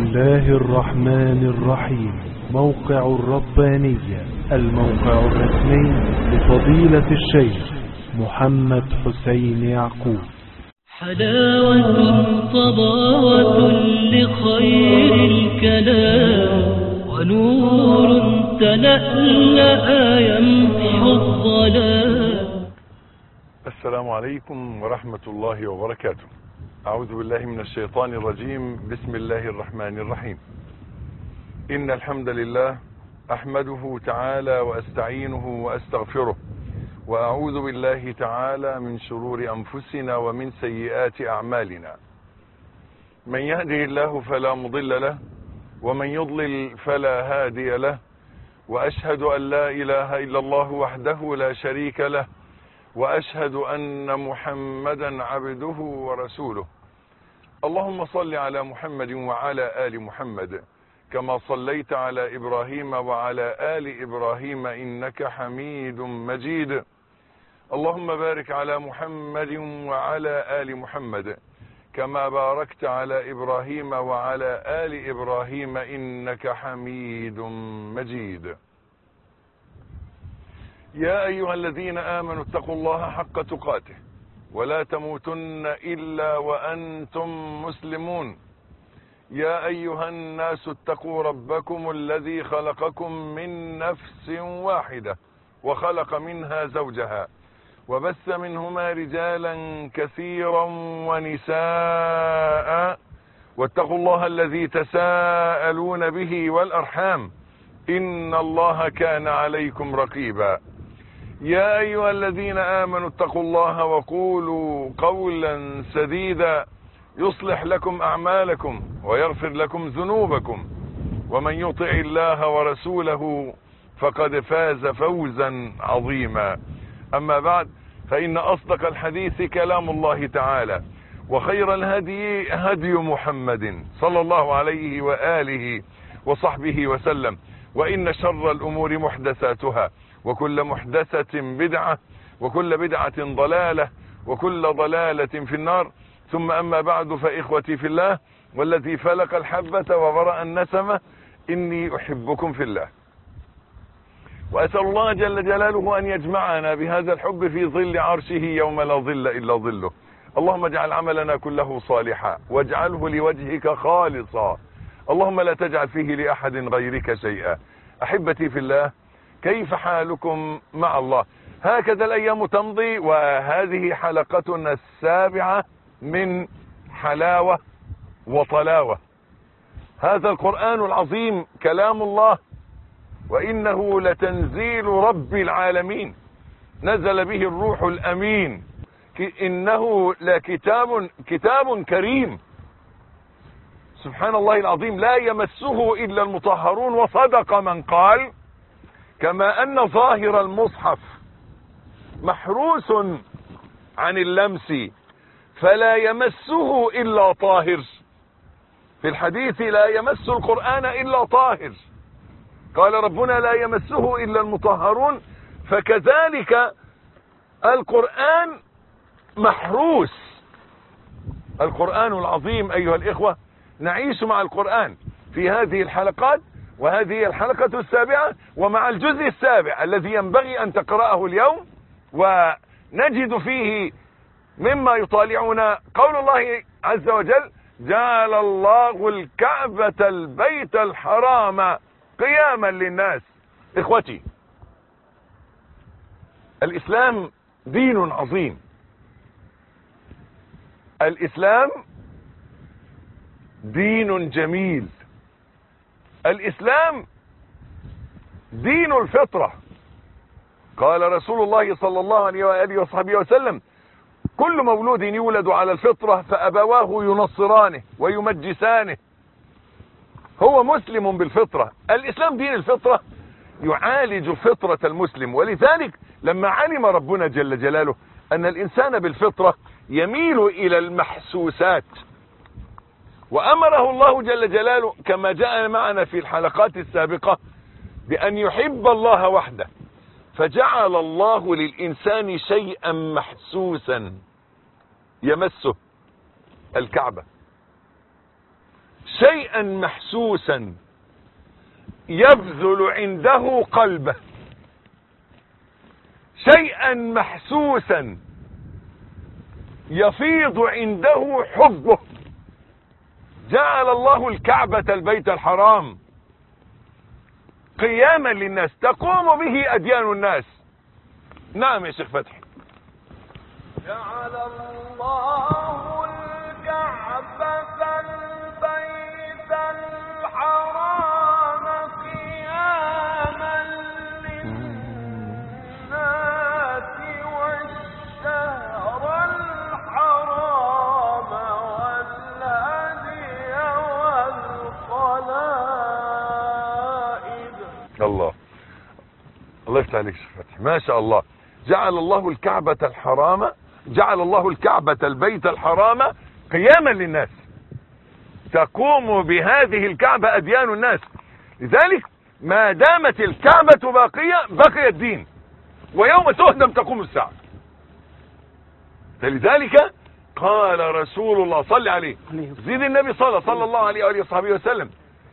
الله الرحمن الرحيم. موقع الربانية، الموقع الرسمي لفضيلة الشيخ محمد حسين يعقوب. حلاوة طباوة لخير الكلام، ونور تلألأ يمحو الظلام. السلام عليكم ورحمة الله وبركاته. أعوذ بالله من الشيطان الرجيم. بسم الله الرحمن الرحيم. إن الحمد لله أحمده تعالى وأستعينه وأستغفره، وأعوذ بالله تعالى من شرور أنفسنا ومن سيئات أعمالنا. من يهده الله فلا مضل له، ومن يضلل فلا هادي له، وأشهد أن لا إله إلا الله وحده لا شريك له، وأشهد أن محمدا عبده ورسوله. اللهم صل على محمد وعلى آل محمد كما صليت على إبراهيم وعلى آل إبراهيم إنك حميد مجيد. اللهم بارك على محمد وعلى آل محمد كما باركت على إبراهيم وعلى آل إبراهيم إنك حميد مجيد. يا أيها الذين آمنوا اتقوا الله حق تقاته ولا تموتن إلا وأنتم مسلمون. يا أيها الناس اتقوا ربكم الذي خلقكم من نفس واحدة وخلق منها زوجها وبث منهما رجالا كثيرا ونساء، واتقوا الله الذي تساءلون به والأرحام إن الله كان عليكم رقيبا. يا أيها الذين آمنوا اتقوا الله وقولوا قولا سديدا يصلح لكم أعمالكم ويغفر لكم ذنوبكم، ومن يطع الله ورسوله فقد فاز فوزا عظيما. أما بعد، فإن أصدق الحديث كلام الله تعالى، وخير الهدي هدي محمد صلى الله عليه وآله وصحبه وسلم، وإن شر الأمور محدثاتها، وكل محدثة بدعة، وكل بدعة ضلالة، وكل ضلالة في النار. ثم أما بعد، فإخوتي في الله والذي فلق الحبة وبرأ النسمة، إني أحبكم في الله، وأسأل الله جل جلاله أن يجمعنا بهذا الحب في ظل عرشه يوم لا ظل إلا ظله. اللهم اجعل عملنا كله صالحا، واجعله لوجهك خالصا. اللهم لا تجعل فيه لأحد غيرك شيئا. أحبتي في الله، كيف حالكم مع الله؟ هكذا الأيام تمضي، وهذه حلقتنا السابعة من حلاوة وطلاوة. هذا القرآن العظيم كلام الله، وإنه لتنزيل رب العالمين، نزل به الروح الأمين. إنه كتاب كريم، سبحان الله العظيم، لا يمسه إلا المطهرون. وصدق من قال: كما أن ظاهر المصحف محروس عن اللمس فلا يمسه إلا طاهر، في الحديث: لا يمس القرآن إلا طاهر. قال ربنا: لا يمسه إلا المطهرون. فكذلك القرآن محروس، القرآن العظيم. أيها الإخوة، نعيش مع القرآن في هذه الحلقات، وهذه الحلقة السابعة، ومع الجزء السابع الذي ينبغي أن تقرأه اليوم، ونجد فيه مما يطالعنا قول الله عز وجل: جعل الله الكعبة البيت الحرام قياما للناس. إخوتي، الإسلام دين عظيم. الإسلام دين جميل. الإسلام دين الفطرة. قال رسول الله صلى الله عليه وآله وصحبه وسلم: كل مولود يولد على الفطرة فأبواه ينصرانه ويمجسانه. هو مسلم بالفطرة. الإسلام دين الفطرة، يعالج فطرة المسلم. ولذلك لما علم ربنا جل جلاله أن الإنسان بالفطرة يميل إلى المحسوسات، وأمره الله جل جلاله كما جاء معنا في الحلقات السابقة بأن يحب الله وحده، فجعل الله للإنسان شيئا محسوسا يمسه، الكعبة. شيئا محسوسا يبذل عنده قلبه، شيئا محسوسا يفيض عنده حبه. جعل الله الكعبة البيت الحرام قياما للناس تقوم به أديان الناس. نعم يا شيخ فتحي. جعل الله الكعبة البيت الحرام قياما للناس والشهر الحرام والهدي والقلائد. الله يفتح عليك شيخ فتحي، ما شاء الله. جعل الله الكعبة الحرام، جعل الله الكعبة البيت الحرام قياما للناس تقوم بهذه الكعبة أديان الناس. لذلك ما دامت الكعبة باقية بقي الدين، ويوم تهدم تقوم الساعة. فلذلك قال رسول الله صلى عليه زيد النبي صلى الله عليه وآله وصحبه وسلم،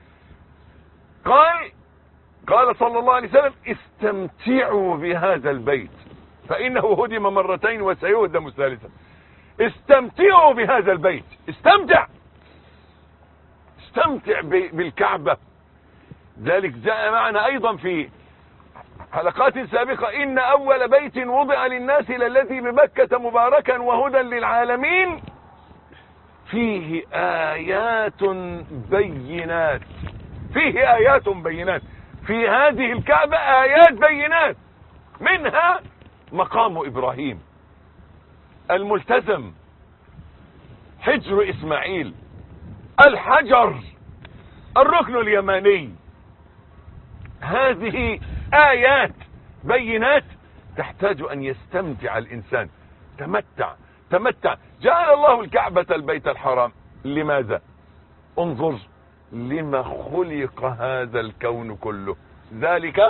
قال صلى الله عليه وسلم: استمتعوا بهذا البيت فإنه هدم مرتين وسيهدم ثالثا. استمتعوا بهذا البيت، استمتع بالكعبة. ذلك جاء معنا أيضا في حلقات سابقة: إن أول بيت وضع للناس للذي بمكة مباركا وهدى للعالمين فيه آيات بينات. فيه آيات بينات، في هذه الكعبة آيات بينات، منها مقام إبراهيم الملتزم، حجر إسماعيل، الحجر، الركن اليماني. هذه آيات بينات تحتاج أن يستمتع الإنسان. تمتع. جعل الله الكعبة البيت الحرام لماذا؟ انظر لما خلق هذا الكون كله. ذلك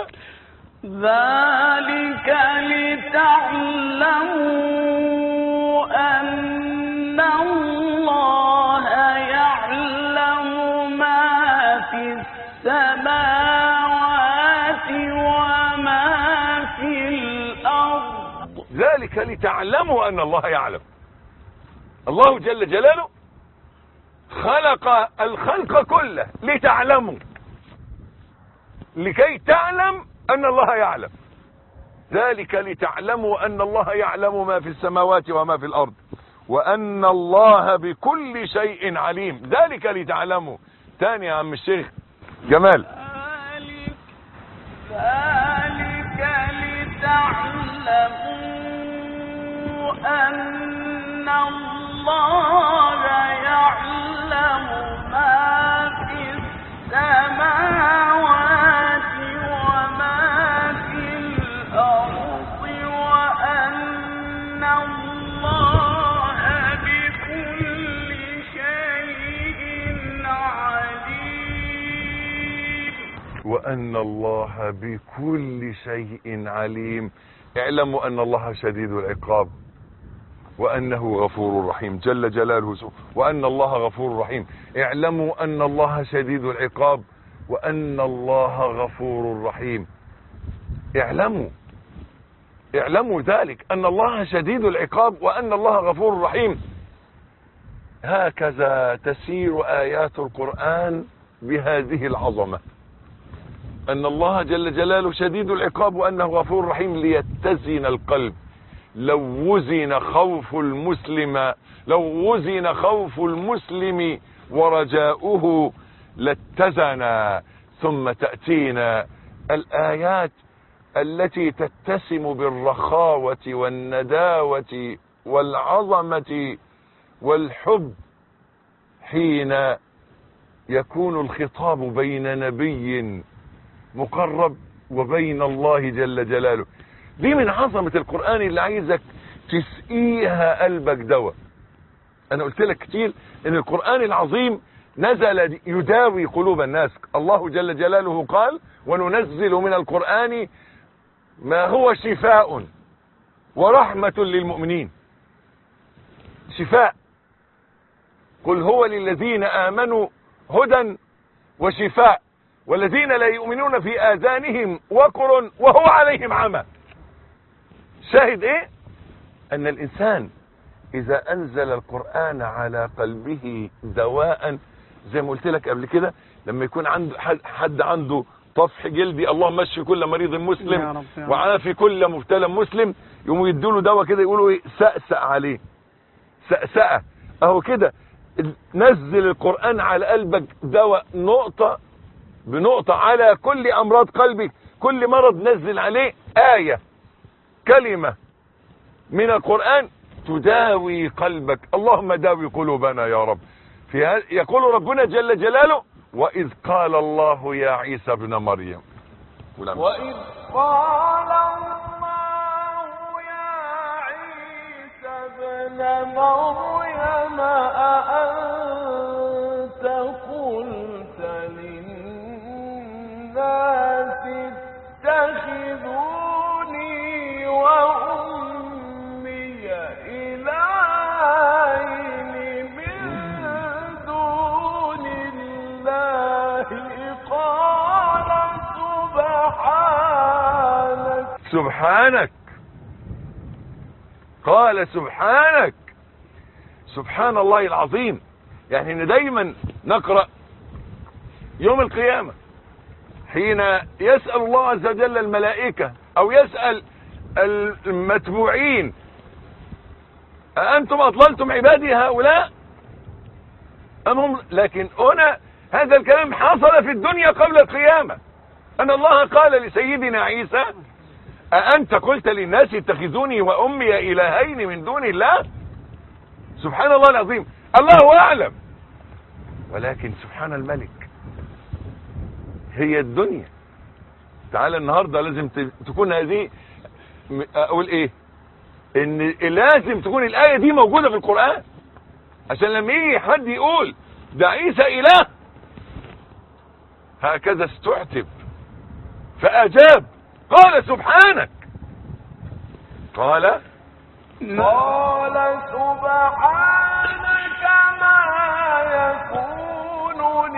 لتعلموا أن الله يعلم ما في السماوات وما في الأرض. ذلك لتعلموا أن الله يعلم. الله جل جلاله خلق الخلق كله لتعلموا، لكي تعلم أن الله يعلم. ذلك لتعلموا أن الله يعلم ما في السماوات وما في الأرض وأن الله بكل شيء عليم. ذلك لتعلموا. تاني يا عم الشيخ جمال. ذلك لتعلموا أن الله يعلم ما في السماوات وما في الأرض وأن الله بكل شيء عليم. وأن الله بكل شيء عليم. اعلموا أن الله شديد العقاب وأنه غفور رحيم جل جلاله، وأن الله غفور رحيم. اعلموا أن الله شديد العقاب وأن الله غفور رحيم. اعلموا ذلك، أن الله شديد العقاب وأن الله غفور رحيم. هكذا تسير آيات القرآن بهذه العظمة، أن الله جل جلاله شديد العقاب وأنه غفور رحيم، ليتزن القلب. لو وزن خوف المسلم ورجاؤه لاتزنا. ثم تأتينا الآيات التي تتسم بالرخاوة والنداوة والعظمة والحب، حين يكون الخطاب بين نبي مقرب وبين الله جل جلاله. دي من عظمة القرآن اللي عايزك تسقيها قلبك دواء. أنا قلت لك كتير إن القرآن العظيم نزل يداوي قلوب الناس. الله جل جلاله قال: وننزل من القرآن ما هو شفاء ورحمة للمؤمنين. شفاء. قل هو للذين آمنوا هدى وشفاء، والذين لا يؤمنون في آذانهم وقر وهو عليهم عمى. شاهد ايه؟ ان الانسان اذا انزل القرآن على قلبه دواء، زي ما قلت لك قبل كده، لما يكون عنده حد عنده طفح جلدي، اللهم اشف كل مريض مسلم وعافي كل مبتلى مسلم، يقوموا يدوا له دواء كده، يقولوا ايه؟ سأسأ عليه، سأسأ. اهو كده نزل القرآن على قلبك دواء نقطة بنقطة على كل امراض قلبك. كل مرض نزل عليه آية، كلمة من القرآن تداوي قلبك. اللهم داوي قلوبنا يا رب. يقول ربنا جل جلاله: وإذ قال الله يا عيسى ابن مريم، وإذ قال الله يا عيسى ابن مريم أأنت قلت للناس اتخذوني وأمي إلهين من دون الله؟ قال سبحانك. قال سبحانك. سبحان الله العظيم. يعني ان دايما نقرأ يوم القيامة حين يسأل الله عز وجل الملائكة او يسأل المتبوعين: أأنتم أضللتم عبادي هؤلاء أم هم؟ لكن هنا هذا الكلام حصل في الدنيا قبل القيامة، أن الله قال لسيدنا عيسى: أأنت قلت للناس اتخذوني وأمي إلهين من دون الله؟ سبحان الله العظيم. الله أعلم، ولكن سبحان الملك. هي الدنيا. تعالى النهاردة لازم تكون هذه، أقول إيه، إن لازم تكون الآية دي موجودة في القرآن، عشان لما يجي حد يقول ده عيسى إله هكذا استعتب فأجاب: قال سبحانك. قال سبحانك ما يكون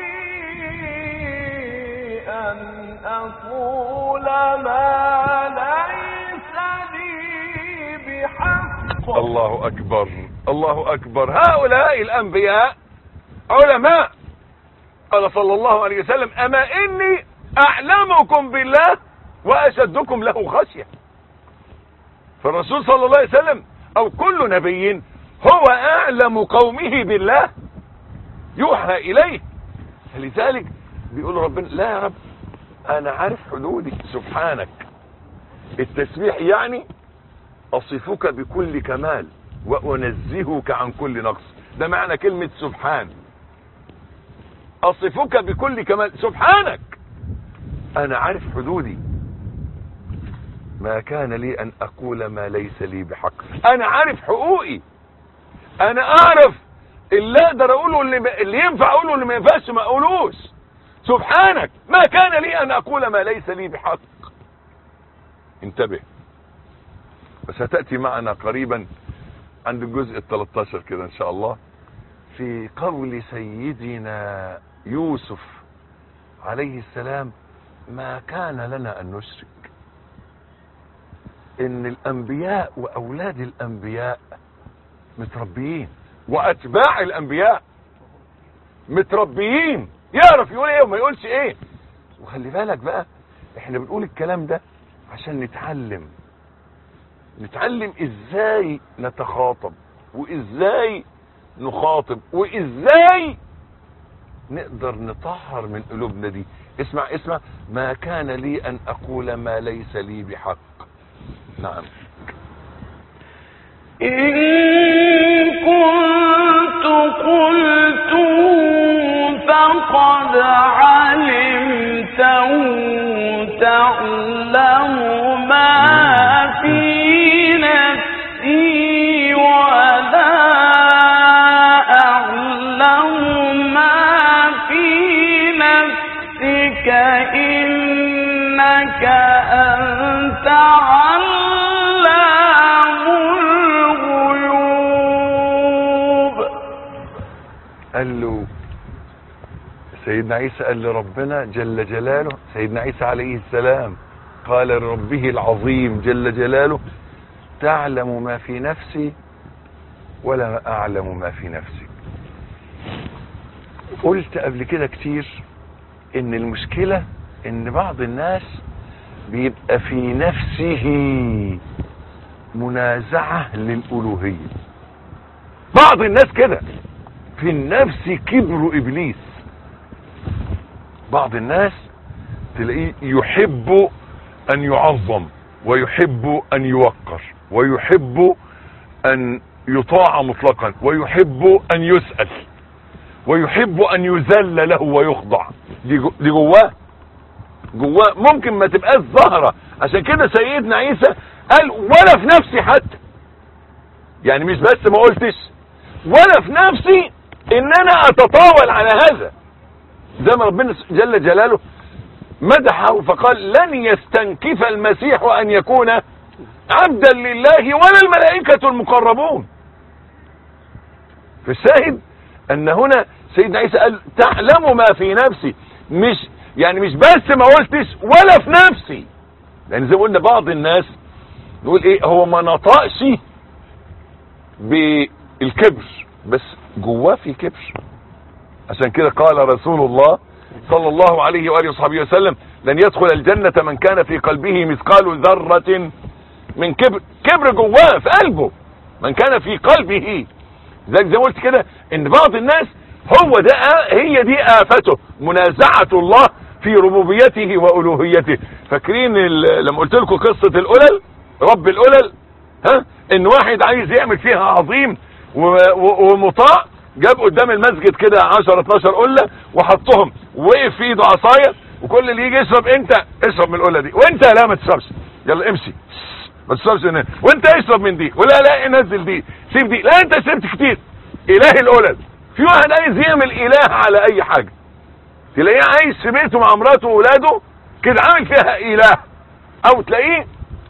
لي أن أقول ما ليس لي بحق. الله أكبر، الله أكبر. هؤلاء الأنبياء علماء. قال صلى الله عليه وسلم: أما إني أعلمكم بالله وأشدكم له خشية. فالرسول صلى الله عليه وسلم أو كل نبي هو أعلم قومه بالله، يوحى إليه. فلذلك بيقول ربنا: لا يا رب، أنا عارف حدودي. سبحانك. التسبيح يعني أصفك بكل كمال وأنزهك عن كل نقص. ده معنى كلمة سبحان. أصفك بكل كمال. سبحانك. أنا عارف حدودي. ما كان لي أن أقول ما ليس لي بحق. أنا عارف حقوقي. أنا أعرف اللي أقدر أقوله، اللي ينفع أقوله، واللي ما ينفعش ما أقولوش. سبحانك. ما كان لي أن أقول ما ليس لي بحق. انتبه، بس هتأتي معنا قريبا عند الجزء 13 كده إن شاء الله، في قول سيدنا يوسف عليه السلام: ما كان لنا أن نشرك. إن الأنبياء وأولاد الأنبياء متربيين، وأتباع الأنبياء متربيين، يعرف يقول إيه وما يقولش إيه. وخلي بالك بقى، إحنا بنقول الكلام ده عشان نتعلم إزاي نتخاطب، وإزاي نخاطب، وإزاي نقدر نطهر من قلوبنا دي. اسمع: ما كان لي أن أقول ما ليس لي بحق. نعم. إن كنت قلت فقد علمته تعلم ما في نفسي ولا أعلم ما في نفسك إنك أنت علام الغيوب. قال له: سيدنا عيسى قال لربنا جل جلاله، سيدنا عيسى عليه السلام قال لربه العظيم جل جلاله: تعلم ما في نفسي ولا أعلم ما في نفسك. قلت قبل كده كتير ان المشكلة ان بعض الناس بيبقى في نفسه منازعة للألوهية. بعض الناس كده في النفس كبر إبليس. بعض الناس تلاقيه يحب أن يعظم، ويحب أن يوقر، ويحب أن يطاع مطلقا، ويحب أن يسأل، ويحب أن يذل له ويخضع. دي جواه ممكن ما تبقاش ظاهرة. عشان كده سيدنا عيسى قال: ولا في نفسي حتى، يعني مش بس ما قلتش، ولا في نفسي ان انا اتطاول على هذا. زي ما ربنا جل جلاله مدحه فقال: لن يستنكف المسيح ان يكون عبدا لله ولا الملائكة المقربون. فالشاهد ان هنا سيدنا عيسى قال: تعلم ما في نفسي، مش بس ما قلتش ولا في نفسي. لان زي ما قلنا بعض الناس نقول ايه، هو ما نطقش بالكبر بس جواه في كبر. عشان كده قال رسول الله صلى الله عليه وآله وصحبه وسلم: لن يدخل الجنة من كان في قلبه مثقال ذرة من كبر. كبر جواه في قلبه، من كان في قلبه. زي ما قلت كده ان بعض الناس هي دي آفته، منازعة الله في ربوبيته وألوهيته. فاكرين لما قلت لكم قصة الأولل، رب الأولل، ان واحد عايز يعمل فيها عظيم ومطاع، جاب قدام المسجد كده 10-12 قلة وحطهم، ووقف في ايده عصاية، وكل اللي يجي يشرب: انت اشرب من القلة دي، وانت لا ما تشربش، يلا امشي ما تشربش هنا، وانت اشرب من دي، ولا لا انزل دي، سيب دي، لا انت شربت كتير. اله القلل. في واحد عايز يعمل اله على اي حاجة، تلاقيه عايش في بيته مع مراته واولاده كده عامل فيها اله. او تلاقيه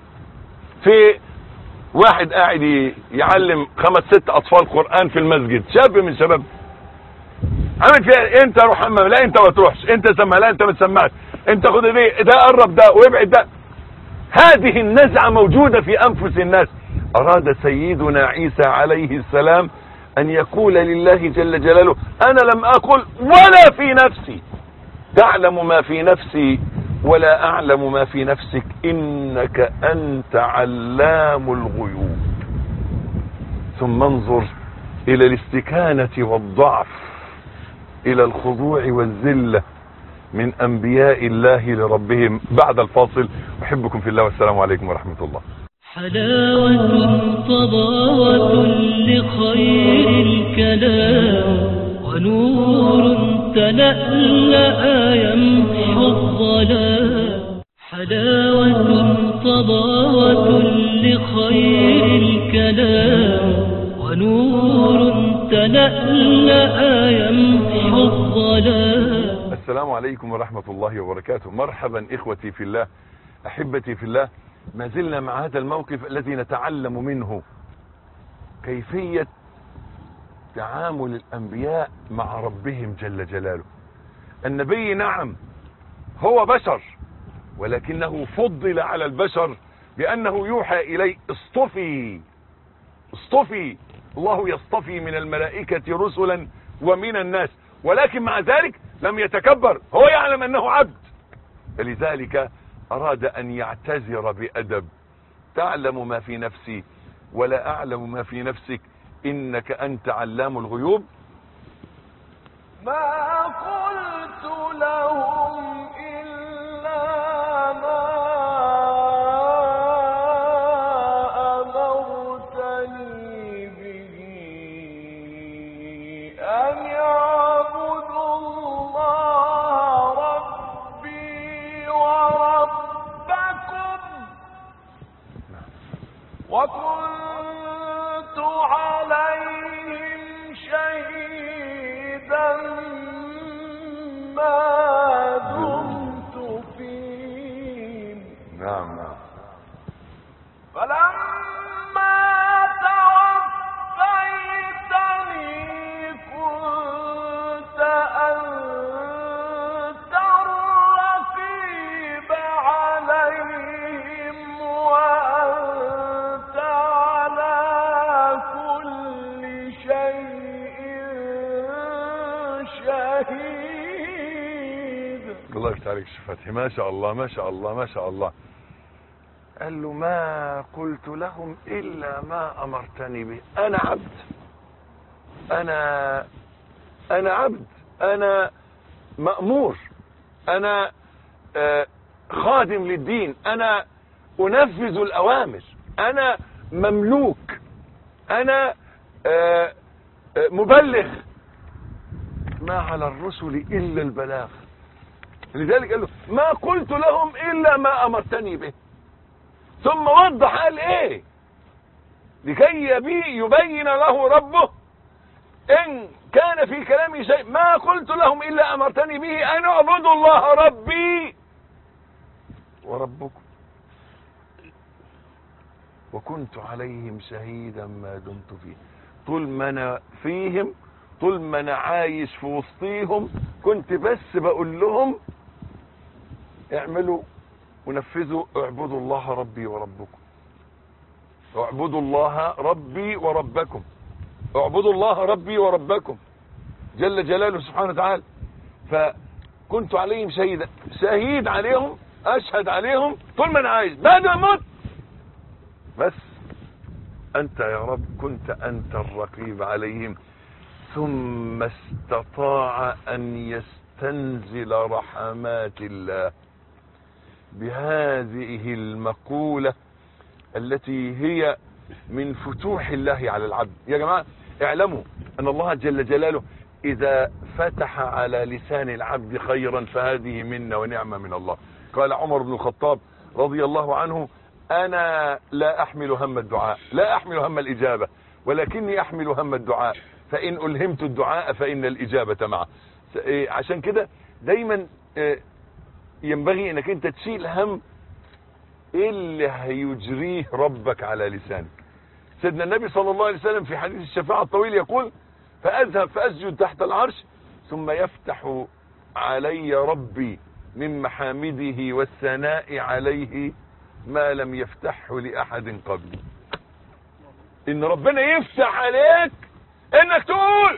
في واحد قاعد يعلم 5-6 اطفال قرآن في المسجد، شاب من شباب، عامل فيها: انت روح حمام، لا انت ما تروحش، انت سمع، لا انت ما تسمعش، انت خد ده قرب ده وابعد ده. هذه النزعة موجودة في انفس الناس. اراد سيدنا عيسى عليه السلام ان يقول لله جل جلاله: انا لم اقل ولا في نفسي، تعلم ما في نفسي ولا اعلم ما في نفسك، انك انت علام الغيوب. ثم انظر الى الاستكانة والضعف، الى الخضوع والذلة من انبياء الله لربهم. بعد الفاصل. احبكم في الله والسلام عليكم ورحمة الله. حلاوة طباوة لخير الكلام، ونور تلألأ يمحو الظلام. حلاوة طباوة لخير الكلام، ونور تلألأ يمحو الظلام. السلام عليكم ورحمة الله وبركاته. مرحبا إخوتي في الله، أحبتي في الله. ما زلنا مع هذا الموقف الذي نتعلم منه كيفية تعامل الأنبياء مع ربهم جل جلاله. النبي نعم هو بشر، ولكنه فضل على البشر بأنه يوحى إليه: اصطفي. الله يصطفي من الملائكة رسلا ومن الناس، ولكن مع ذلك لم يتكبر، هو يعلم أنه عبد. فلذلك أراد أن يعتذر بأدب: تعلم ما في نفسي ولا أعلم ما في نفسك، إنك أنت علام الغيوب. ما قلت لهم إلا ما أمرتني به أن يعبدوا الله ربي وربكم، وكنت عليهم شهيدا ما شهيد. الله يفتح عليك يا فتحي، ما شاء الله ما شاء الله ما شاء الله. قال له ما قلت لهم إلا ما أمرتني به. أنا عبد، أنا عبد، أنا مأمور، أنا خادم للدين، أنا أنفذ الأوامر، أنا مملوك، أنا مبلغ، ما على الرسل إلا البلاغ. لذلك قال له ما قلت لهم إلا ما أمرتني به. ثم وضح قال إيه؟ لكي يبين له ربه إن كان في كلامي شيء ما قلت لهم إلا أمرتني به أن اعبدوا الله ربي وربكم وكنت عليهم شهيدا ما دمت فيه. طول ما أنا فيهم، طول ما أنا عايش في وسطيهم، كنت بس بقول لهم اعملوا ونفذوا، اعبدوا الله ربي وربكم، اعبدوا الله ربي وربكم، اعبدوا الله ربي وربكم جل جلاله سبحانه وتعالى. فكنت عليهم شهيدا، شهيد عليهم، اشهد عليهم طول ما انا عايش. بعد ما اموت بس انت يا رب كنت انت الرقيب عليهم. ثم استطاع ان يستنزل رحمات الله بهذه المقولة التي هي من فتوح الله على العبد. يا جماعة اعلموا ان الله جل جلاله اذا فتح على لسان العبد خيرا فهذه منا ونعمة من الله. قال عمر بن الخطاب رضي الله عنه انا لا احمل هم الدعاء، لا احمل هم الاجابة، ولكني احمل هم الدعاء، فان الهمت الدعاء فان الاجابة معه. عشان كده دايما ينبغي انك انت تشيل هم ايه اللي هيجريه ربك على لسانك. سيدنا النبي صلى الله عليه وسلم في حديث الشفاعة الطويل يقول فاذهب فاسجد تحت العرش ثم يفتح علي ربي من محامده والثناء عليه ما لم يفتحه لأحد قبلي. إن ربنا يفتح عليك إنك تقول.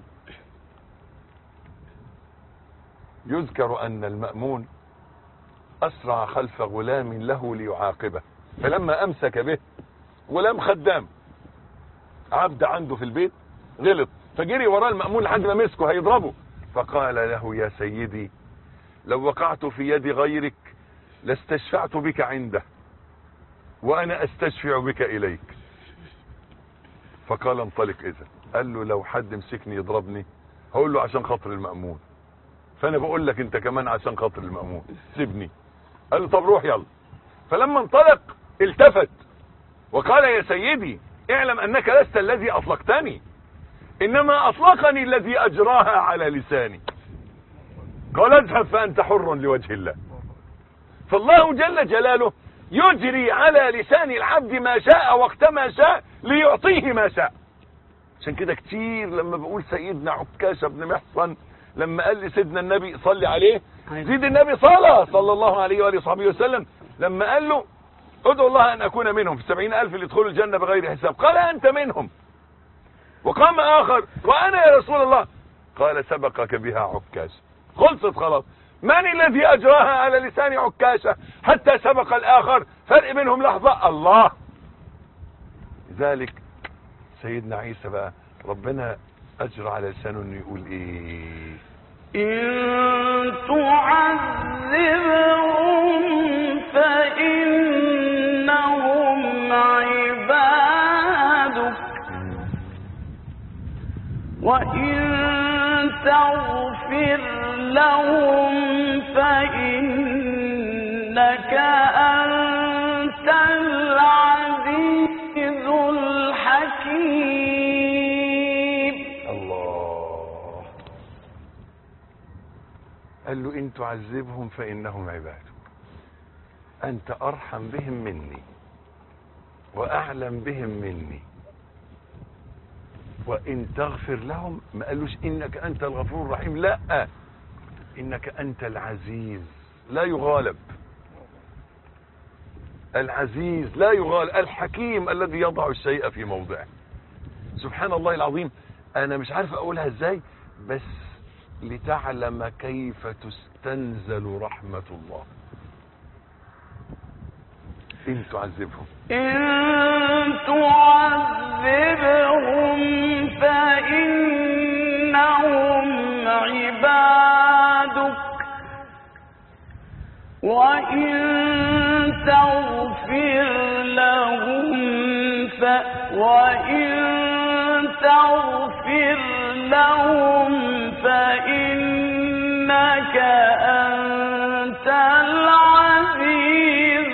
يذكر أن المأمون أسرع خلف غلام له ليعاقبه، فلما أمسك به غلام خدام عبد عنده في البيت غلط، فجري وراه المأمون لحد ما مسكه هيضربه، فقال له يا سيدي لو وقعت في يد غيرك لاستشفعت بك عنده وأنا أستشفع بك إليك. فقال انطلق. إذا قال له لو حد مسكني يضربني هقول له عشان خاطر المأمون، فأنا بقول لك أنت كمان عشان خاطر المأمون سيبني. قال له طب روح يلا. فلما انطلق التفت وقال يا سيدي اعلم أنك لست الذي أطلقتني، إنما أطلقني الذي أجراها على لساني. قال اذهب فأنت حر لوجه الله. فالله جل جلاله يجري على لسان العبد ما شاء وقت ما شاء ليعطيه ما شاء. عشان كده كتير لما بقول سيدنا عكاشة بن محصن لما قال لي سيدنا النبي صلي عليه زيد النبي صلى الله عليه وآله وصحبه وسلم، لما قال له ادعو الله أن أكون منهم في 70,000 اللي يدخلوا الجنة بغير حساب، قال أنت منهم. وقام آخر وأنا يا رسول الله، قال سبقك بها عكاشة. خلصت خلاص. من الذي أجراها على لسان عكاشة حتى سبق الآخر؟ فرق بينهم لحظة. الله. لذلك سيدنا عيسى بقى ربنا أجرى على لسانه انه يقول ايه؟ إن تعذبهم فإنهم عبادك وإن تغفر لهم فإنك أنت العزيز الحكيم. الله. قال له إن تعذبهم فإنهم عبادك، أنت أرحم بهم مني وأعلم بهم مني، وإن تغفر لهم ما قالوش إنك أنت الغفور الرحيم، لا، إنك أنت العزيز لا يغالب، العزيز لا يغالب، الحكيم الذي يضع الشيء في موضعه. سبحان الله العظيم. أنا مش عارف أقولها إزاي، بس لتعلم كيف تستنزل رحمة الله. إن تعذبهم فإنهم عبادك وإن تغفر لهم فإنك أنت العزيز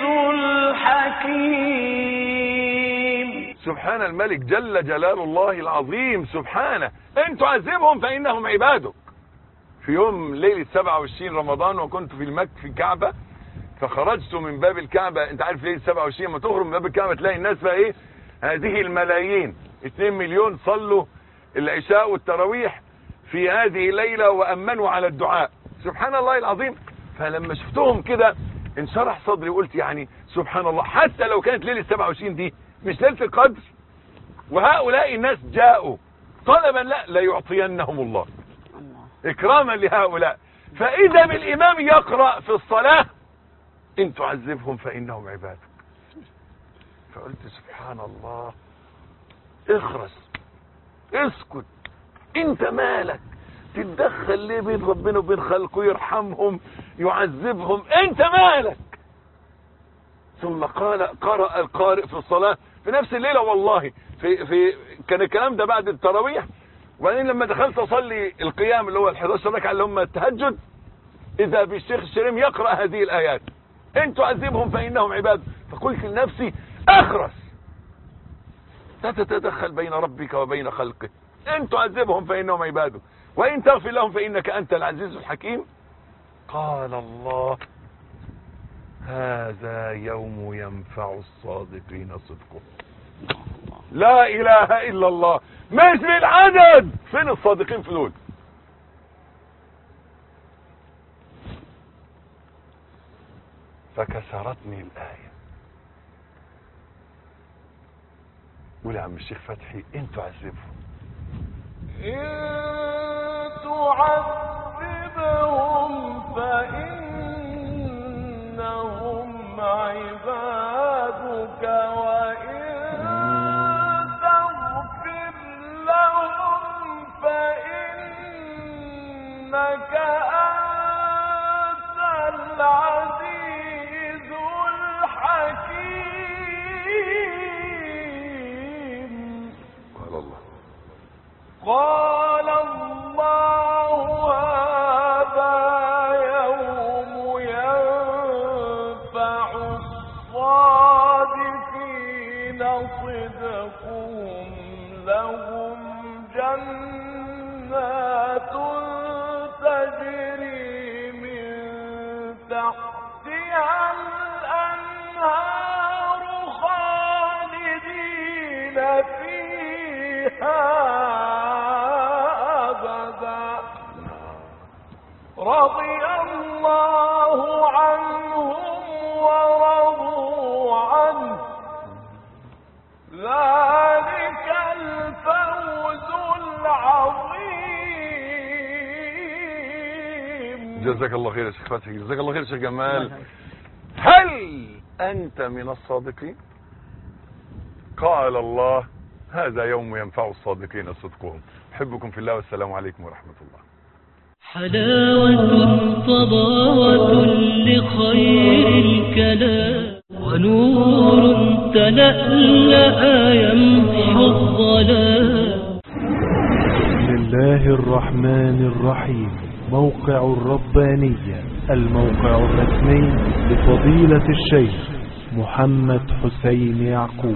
الحكيم. سبحان الملك جل جلال الله العظيم. سبحانه. إن تعذبهم فإنهم عبادك. في يوم ليلة 27 رمضان وكنت في الكعبة، فخرجت من باب الكعبة. انت عارف ليلة 27 لما تخرج من باب الكعبة تلاقي الناس بقى ايه؟ هذه الملايين، 2 مليون صلوا العشاء والتراويح في هذه الليلة وأمنوا على الدعاء. سبحان الله العظيم. فلما شفتهم كده انشرح صدري وقلت يعني سبحان الله، حتى لو كانت ليلة 27 دي مش ليلة القدر وهؤلاء الناس جاءوا طلبا لا يعطينهم الله إكراما لهؤلاء. فإذا بالإمام يقرأ في الصلاة إن تعذبهم فإنهم عبادك، فقلت سبحان الله، اخرس اسكت، انت مالك تتدخل ليه بين ربنا وبين خلقه؟ يرحمهم يعذبهم، انت مالك؟ ثم قرأ القارئ في الصلاة في نفس الليلة، والله كان الكلام ده بعد التراويح. وبعدين لما دخلت اصلي القيام اللي هو ال11 ركعه اللي هم التهجد، اذا بالشيخ الشريم يقرأ هذه الايات ان تعذبهم فانهم عباد. فقلت لنفسي اخرس، لا تتدخل بين ربك وبين خلقه، ان تعذبهم فانهم عبادك وان تغفر لهم فانك انت العزيز الحكيم. قال الله هذا يوم ينفع الصادقين صدقهم. لا اله الا الله. مش بالعدد، فين الصادقين في دول؟ فكسرتني الآية. قول يا عم الشيخ فتحي ان تعذبهم فإنهم عبادك وإن تغفر لهم فإنك أنت العزيز الحكيم. قال الله هذا يوم ينفع الصادقين صدقهم، لهم جنات تجري من تحتها الأنهار خالدين فيها رضي الله عنهم ورضوا عنه، ذلك الفوز العظيم. جزاك الله خير يا شيخ فتحي، جزاك الله خير يا شيخ جمال. هل أنت من الصادقين؟ قال الله هذا يوم ينفع الصادقين صدقهم. أحبكم في الله والسلام عليكم ورحمة الله. حلاوة طباوة لخير الكلام، ونور تلألأ يمحو الظلام. بسم الله الرحمن الرحيم. موقع الربانية، الموقع الرسمي لفضيلة الشيخ محمد حسين يعقوب.